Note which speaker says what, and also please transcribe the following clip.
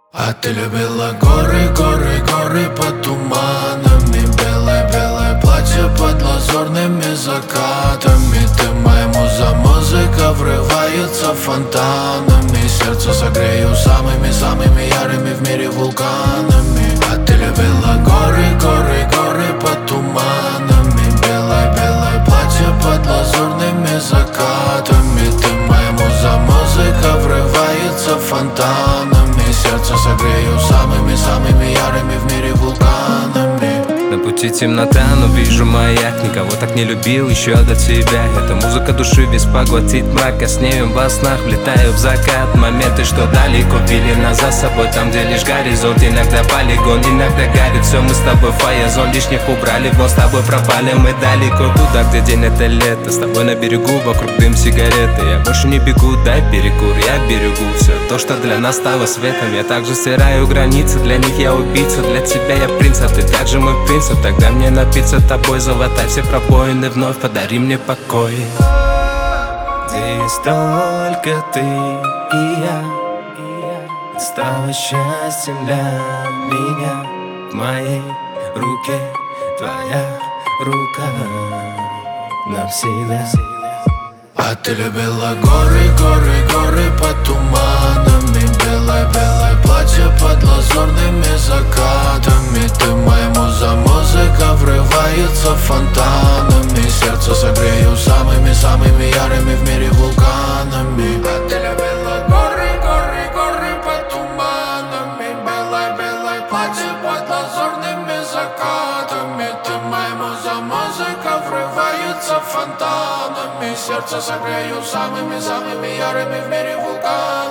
Speaker 1: А ты любила горы, горы, горы под туманами. Белое-белое платье под лазурными закатами. Ты моя муза, музыка врывается фонтанами. Сердце согрею самыми-самыми ярыми в мире вулканами. А ты любила горы, горы, горы под туманами. Белое-белое платье под лазурными закатами. Ты моя муза, музыка врывается фонтанами. Сердце согрею самыми-самыми ярыми в мире вулканами.
Speaker 2: На пути темнота, но вижу маяк. Никого так не любил еще до тебя. Эта музыка души весь поглотит мрак. Я с нею во снах влетаю в закат. Моменты, что далеко вели нас за собой. Там, где лишь горизонт, иногда полигон, иногда горит все. Мы с тобой фаязон, лишних убрали, но с тобой пропали. Мы далеко туда, где день это лето. С тобой на берегу, вокруг дым сигареты. Я больше не бегу, дай перекур, я берегу все то, что для нас стало светом. Я также стираю границы, для них я убийца. Для тебя я принц, а ты также мой принц. Тогда мне напиться тобой, залатай все пробоины вновь, подари мне покой. Где есть только ты и я, стало счастьем для меня. В моей руке твоя рука навсегда.
Speaker 1: А ты любила горы, горы, горы под туманами. Белое-белое платье под лазурными закатами. Ты моя муза, музыка врывается фонтанами. Сердце согрею самыми-самыми ярыми в мире вулканами. А ты любила горы, горы, горы под туманами. Белое-белое платье под лазурными закатами. Ты моя муза, музыка врывается фонтанами. Сердце согрею самыми-самыми ярыми в мире вулканами.